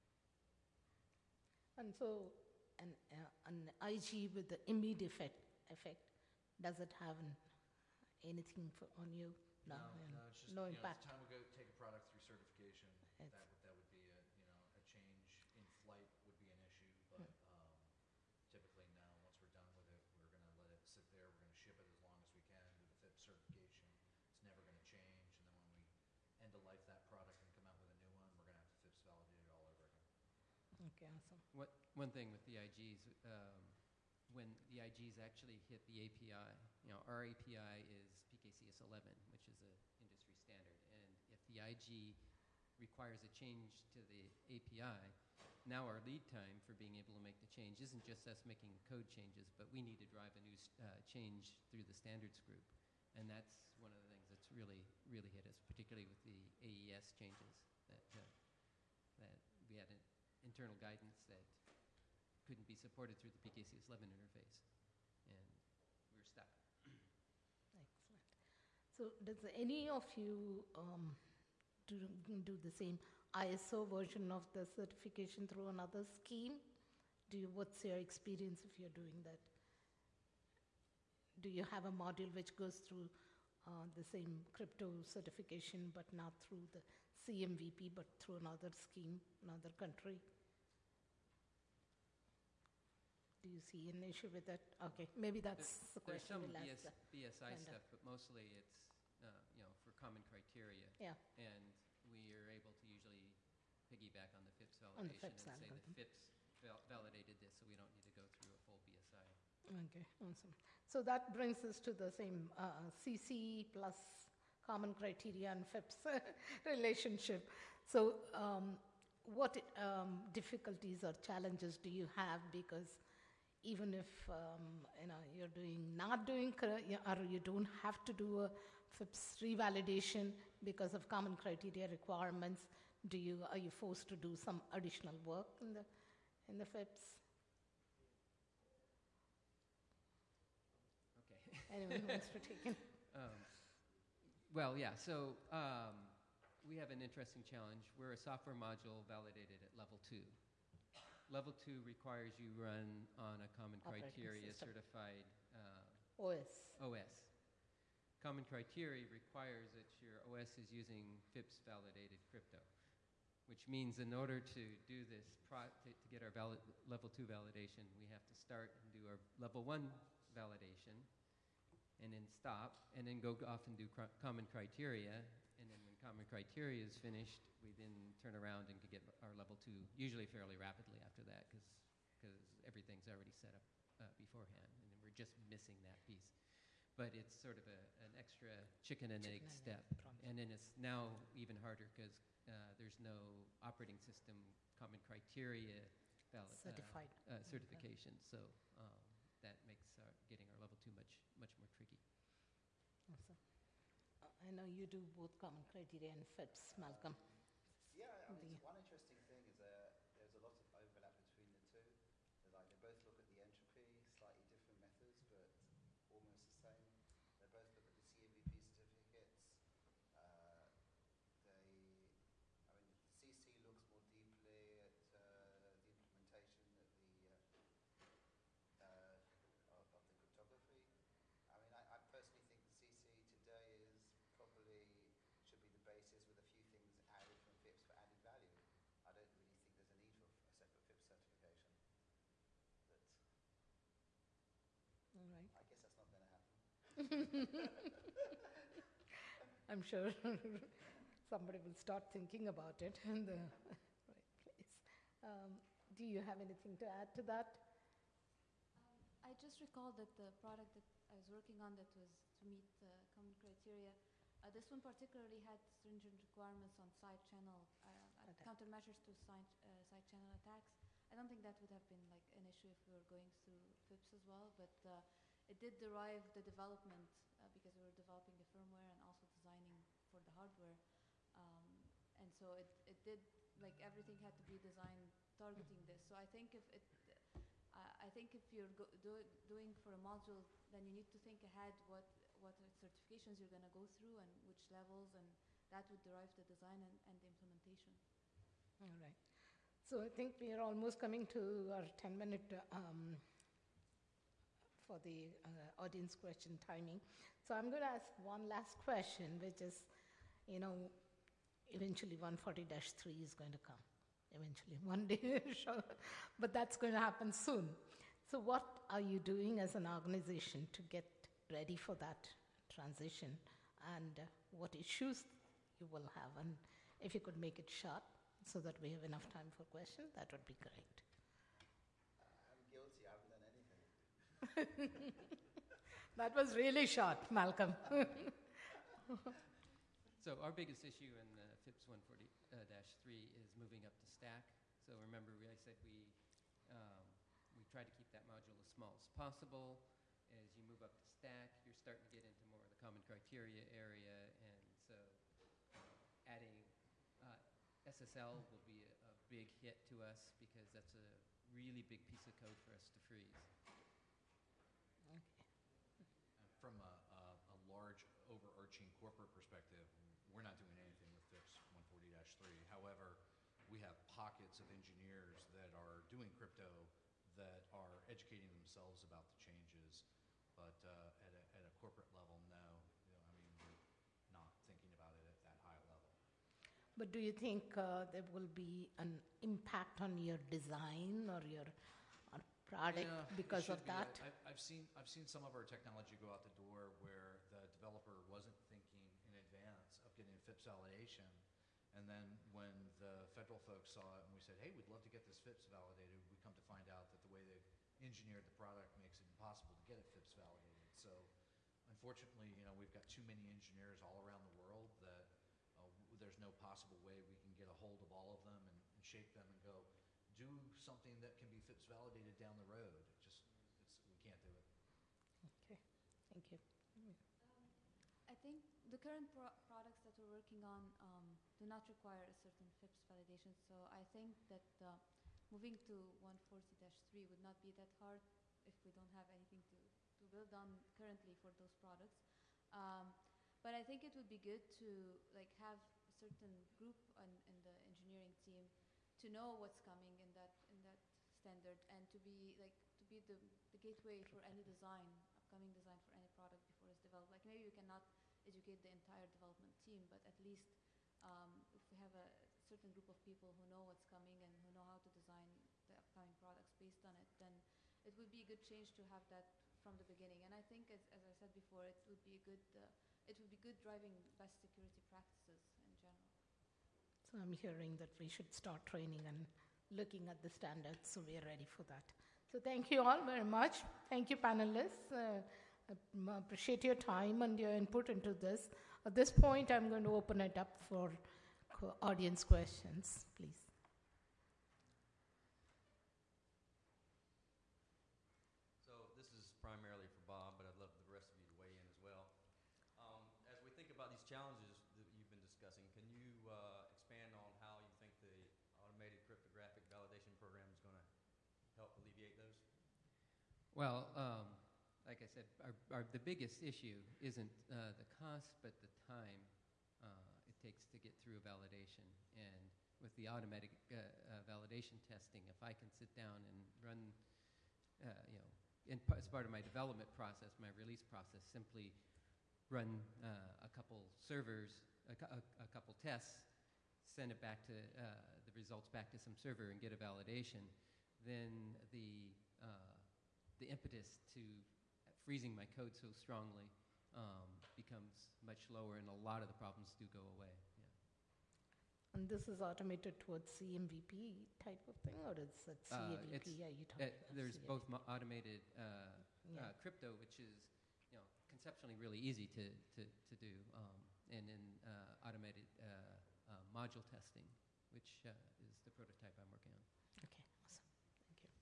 And so an IG with the immediate effect, does it have anything on you? No, it's just no it's impact. time we go take a product through certification. That would be a change in flight would be an issue, but typically now once we're done with it, we're going to let it sit there. We're going to ship it as long as we can with the FIPS certification. It's never going to change, and then when we end of life that product and come out with a new one, we're going to have to FIPS validate it all over again. Okay, awesome. One thing with the IGs, when the IGs actually hit the API, our API is PKCS 11, which is an industry standard, and if the IG requires a change to the API, now our lead time for being able to make the change isn't just us making code changes, but we need to drive a new change through the standards group, and that's one of the things that's really hit us, particularly with the AES changes that we had an internal guidance that couldn't be supported through the PKCS 11 interface, and we're stuck. Excellent. So does any of you do the same ISO version of the certification through another scheme? What's your experience if you're doing that? Do you have a module which goes through the same crypto certification, but not through the CMVP, but through another scheme, another country? Do you see an issue with that? Okay, maybe that's the There's question some we'll ask. BSI stuff, but mostly it's for common criteria. Yeah. And we are able to usually piggyback on the FIPS On the validation FIPS and say the algorithm. FIPS validated this, so we don't need to go through a full BSI. Okay, awesome. So that brings us to the same CC plus common criteria and FIPS relationship. So what difficulties or challenges do you have? Because even if you're not doing or you don't have to do a FIPS revalidation, because of common criteria requirements, are you forced to do some additional work in the FIPS? Okay. Anyone who wants to take it? Well, yeah, so we have an interesting challenge. We're a software module validated at level 2. Level 2 requires you run on a common Operating criteria system. certified OS. OS. Common criteria requires that your OS is using FIPS validated crypto, which means in order to do this, to get our level 2 validation, we have to start and do our level 1 validation, and then stop, and then go off and do common criteria, and then when common criteria is finished, we then turn around and can get our level 2, usually fairly rapidly after that, because everything's already set up beforehand, and then we're just missing that piece. But it's sort of an extra chicken and egg step. And then it's now even harder because there's no operating system common criteria Certified. certification. So that makes getting our level 2 much more tricky. Awesome. I know you do both common criteria and FIPS, Malcolm. Yeah, I mean, one interesting thing is there's a lot of overlap between the two. They both look at the entropy, slightly different methods, but almost the same. They both look at the CMVP certificates. The CC looks more deeply at the implementation of the cryptography. I mean, I personally think the CC today probably should be the basis with a few things added from FIPS for added value. I don't really think there's a need for a separate FIPS certification. But All right. I guess that's not going to happen. I'm sure somebody will start thinking about it in the right place. Do you have anything to add to that? I just recall that the product that I was working on that was to meet the common criteria, this one particularly had stringent requirements on side channel countermeasures to side channel attacks. I don't think that would have been like an issue if we were going through FIPS as well, but it did derive the development because we were developing the firmware and also designing for the hardware. And so it did, like everything had to be designed targeting this. So I think if you're doing for a module, then you need to think ahead what certifications you're going to go through and which levels, and that would derive the design and the implementation. All right. So I think we are almost coming to our 10-minute for the audience question timing. So I'm going to ask one last question, which is, eventually 140-3 is going to come. Eventually, one day, sure. But that's going to happen soon. So what are you doing as an organization to get ready for that transition, and what issues you will have? And if you could make it short so that we have enough time for questions, that would be great. I'm guilty. I haven't done anything. That was really short, Malcolm. So our biggest issue in the FIPS 140-3 is moving up to stack. So remember, I said we try to keep that module as small as possible. As you move up to stack, you're starting to get into more of the common criteria area, and so adding SSL will be a big hit to us because that's a really big piece of code for us to freeze. Okay. From a large overarching corporate perspective, we're not doing anything with FIPS 140-3. However, we have pockets of engineers that are doing crypto that are educating themselves about the changes, but at a corporate level, no. We're not thinking about it at that high level. But do you think there will be an impact on your design or your product because of that? I've seen some of our technology go out the door where the developer wasn't thinking in advance of getting FIPS validation, and then when the federal folks saw it and we said, hey, we'd love to get this FIPS validated, we come to find out that the way they've engineered the product makes it impossible to get it FIPS validated. So unfortunately, we've got too many engineers all around the world that there's no possible way we can get a hold of all of them and shake them and go, do something that can be FIPS validated down the road. We can't do it. Okay, thank you. I think the current products that we're working on do not require a certain FIPS validation. So I think that moving to 140-3 would not be that hard if we don't have anything to build on currently for those products. But I think it would be good to like have a certain group in the engineering team to know what's coming in that standard, and to be the gateway for any upcoming design for any product before it's developed. Like maybe we cannot educate the entire development team, but at least if we have a certain group of people who know what's coming and who know how to design the upcoming products based on it, then it would be a good change to have that from the beginning. And I think, as I said before, it would be good driving best security practices in general. So I'm hearing that we should start training and looking at the standards, so we are ready for that. So thank you all very much. Thank you, panelists. I appreciate your time and your input into this. At this point, I'm going to open it up for audience questions, please. So this is primarily for Bob, but I'd love the rest of you to weigh in as well. As we think about these challenges that you've been discussing, can you expand on how you think the automated cryptographic validation program is going to help alleviate those? Well, like I said, the biggest issue isn't the cost, but the time it takes to get through a validation. And with the automatic validation testing, if I can sit down and run, as part of my development process, my release process, simply run a couple servers, a couple tests, send it back to the results back to some server and get a validation, then the impetus to freezing my code so strongly becomes much lower, and a lot of the problems do go away. Yeah. And this is automated towards CMVP type of thing, or is it CAVP? Are you talking about there's CAVP? both automated Yeah. crypto, which is conceptually really easy to do, and then automated module testing, which is the prototype I'm working on. Okay, awesome. Thank you.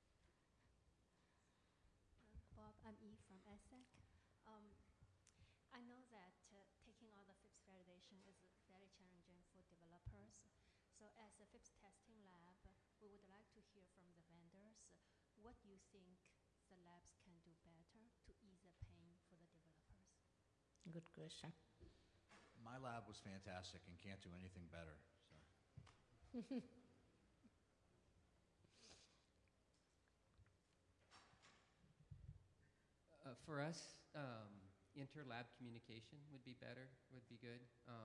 Bob, I'm Yi from ESSEC. I know that taking on the FIPS validation is very challenging for developers. So as a FIPS testing lab, we would like to hear from the vendors what you think the labs can do better to ease the pain for the developers. Good question. My lab was fantastic and can't do anything better. So. For us, inter-lab communication would be better, would be good.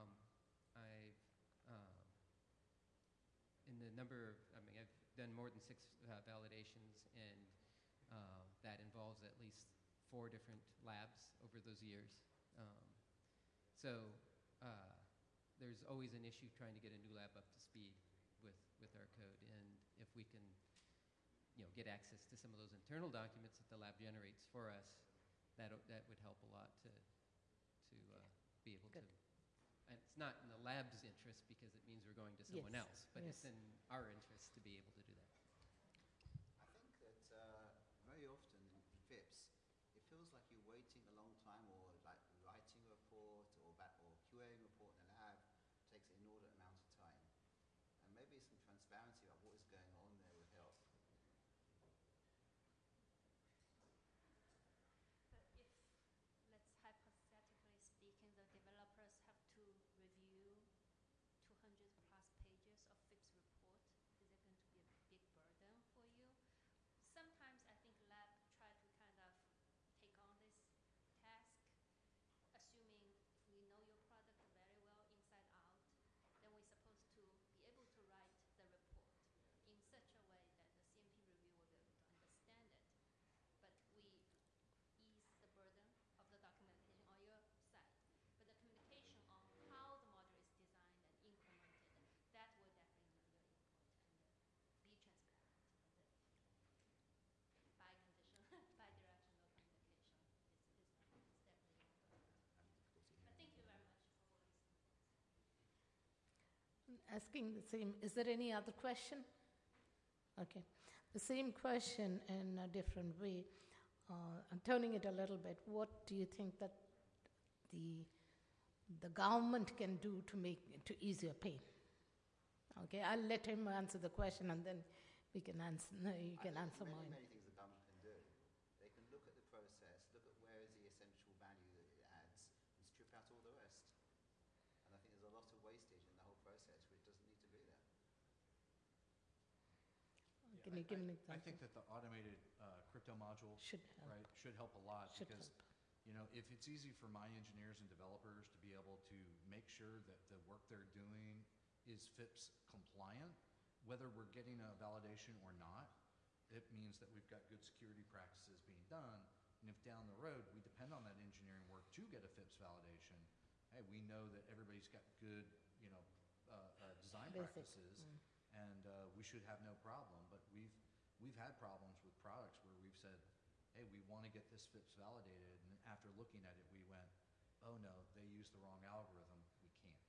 I've done more than 6 validations, and that involves at least 4 different labs over those years. So there's always an issue trying to get a new lab up to speed with our code, and if we can get access to some of those internal documents that the lab generates for us, that would help a lot to be able Good. to. And it's not in the lab's interest because it means we're going to someone Yes, else, but it's yes. in our interest to be able to do that. I think that very often in FIPS, it feels like you're waiting a long time, or like writing a report or QAing a report in a lab takes an inordinate amount of time. And maybe some transparency about what is going on there would help. But if, let's hypothetically speaking, the developers have to review 200 plus pages of FIPS report, is it going to be a big burden for you? Sometimes I think lab try to kind of take on this task, assuming if we know your product very well inside out, then we're supposed to be able to write the report in such a way that the CMP review will be able to understand it. But we ease the burden of the documentation on your side. But the communication on how the module is designed and implemented, that will definitely be really important. And be transparent. But bi-directional communication is definitely important. But thank you very much for listening. Asking the same, is there any other question? Okay. The same question in a different way. I'm turning it a little bit. What do you think that the the government can do to ease your pain? Okay, I'll let him answer the question, and then we can answer. No, you can answer mine. Many things the government can do. They can look at the process, look at where is the essential value that it adds, and strip out all the rest. And I think there's a lot of wastage in the whole process which doesn't need to be there. Can you give an I example? think that the automated crypto module Should help. right, should help a lot Should because help. you know, if it's easy for my engineers and developers to be able to make sure that the work they're doing is FIPS compliant, whether we're getting a validation or not, it means that we've got good security practices being done. And if down the road we depend on that engineering work to get a FIPS validation, hey, we know that everybody's got good, you know, design Basic, practices, and we should have no problem. But we've had problems with products where we've said, hey, we want to get this FIPS validated, and after looking at it, we went, oh no, they used the wrong algorithm, we can't.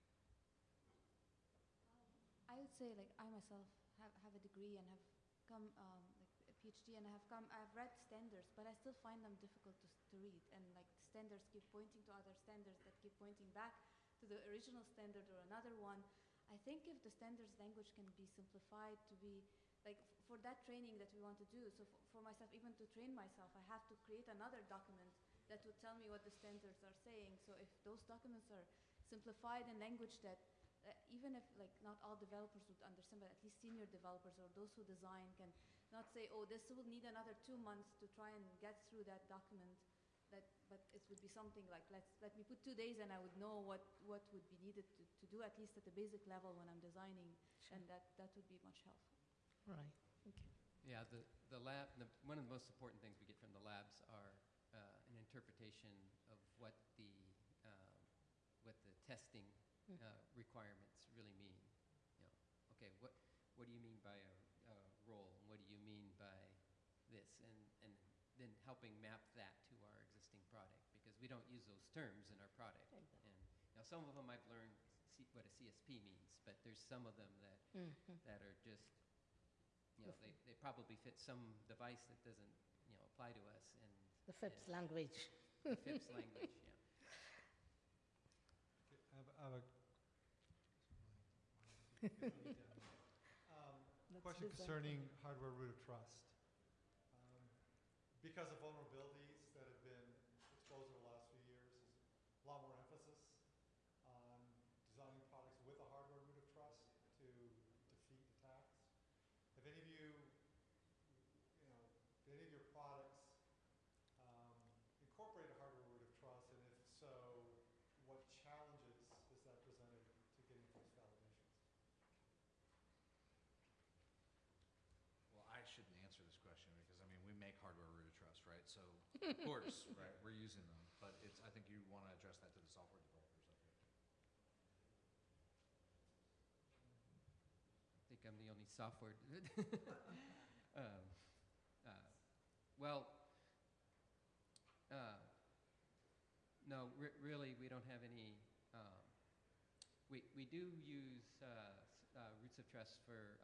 I would say, like, I myself have a degree and have come, like a PhD, and I've read standards, but I still find them difficult to read. And like standards keep pointing to other standards that keep pointing back to the original standard or another one. I think if the standards language can be simplified to be, like, for that training that we want to do, so for myself, even to train myself, I have to create another document that would tell me what the standards are saying. So if those documents are simplified in language that even if like not all developers would understand, but at least senior developers or those who design can not say, oh, this will need another 2 months to try and get through that document. But it would be something like, let me put 2 days and I would know what would be needed to do, at least at the basic level when I'm designing, Sure. and that would be much helpful. Right. Okay. Yeah, the lab, one of the most important things we get from the labs are an interpretation of what the testing requirements really mean. You know, okay, what do you mean by a role, and what do you mean by this, and then helping map that to our existing product, because we don't use those terms in our product. Exactly. And now some of them I've learned what a CSP means, but there's some of them that that are just, you know, they probably fit some device that doesn't, you know, apply to us, and The FIPS language. the FIPS language, yeah. I have a question Let's do concerning hardware root of trust. Because of vulnerabilities that have been exposed over the last few years, there's a lot more emphasis on designing products with a hardware root of trust to defeat attacks. Have any of you, you know, have any of your products incorporate a hardware root of trust, and if so, what challenges has that presented to getting those validations? Well, I shouldn't answer this question because, I mean, we make hardware root of trust, right? So, of course, right, we're using them. But I think you want to address that to the software developers up here. I think I'm the only software. Well, no, really, we don't have any. We do use roots of trust for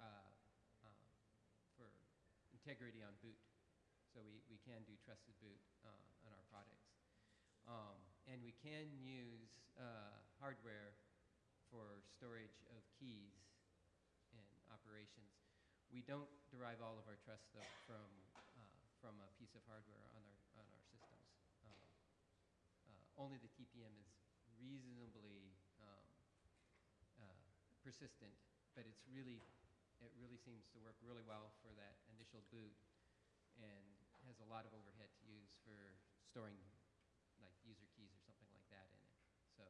integrity on boot, so we can do trusted boot on our products, and we can use hardware for storage of keys in operations. We don't derive all of our trust though from a piece of hardware on our systems. Only the TPM is reasonably persistent, but it really seems to work really well for that initial boot, and has a lot of overhead to use for storing like user keys or something like that in it. So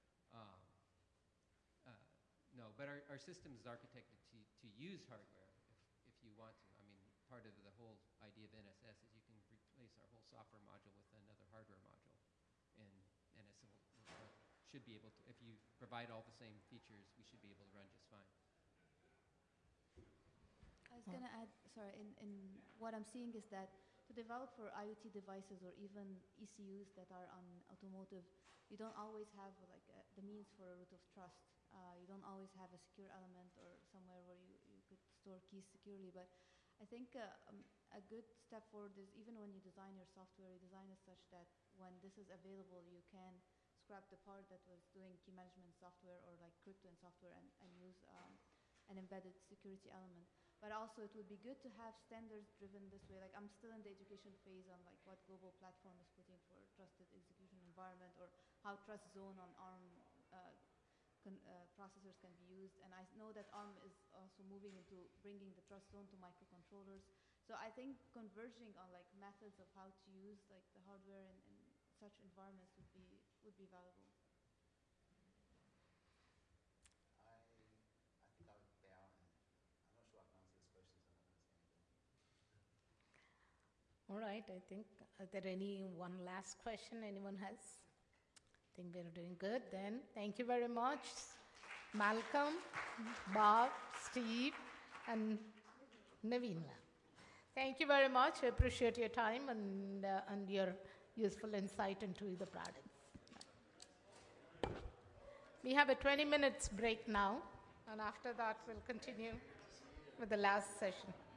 no, but our system is architected to use hardware if you want to. I mean, part of the whole idea of NSS is you can replace our whole software module with another hardware module, and NSS should be able to, if you provide all the same features, we should be able to run just fine. I was going to add, sorry, in what I'm seeing is that to develop for IoT devices or even ECUs that are on automotive, you don't always have like the means for a root of trust. You don't always have a secure element or somewhere where you could store keys securely. But I think a good step forward is, even when you design your software, you design it such that when this is available, you can scrap the part that was doing key management software or like crypto and software and use an embedded security element. But also it would be good to have standards driven this way. Like I'm still in the education phase on like what global platform is putting for trusted execution environment or how trust zone on ARM processors can be used. And I know that ARM is also moving into bringing the trust zone to microcontrollers. So I think converging on like methods of how to use like the hardware in such environments would be valuable. I think I would bear out, and I'm not sure I can answer this question, so I'm not going to say anything. All right, I think, are there any one last question anyone has? I think we're doing good then. Thank you very much, Malcolm, Bob, Steve, and Naveen. Thank you very much. I appreciate your time and your useful insight into the products. We have a 20 minutes break now, and after that we'll continue with the last session.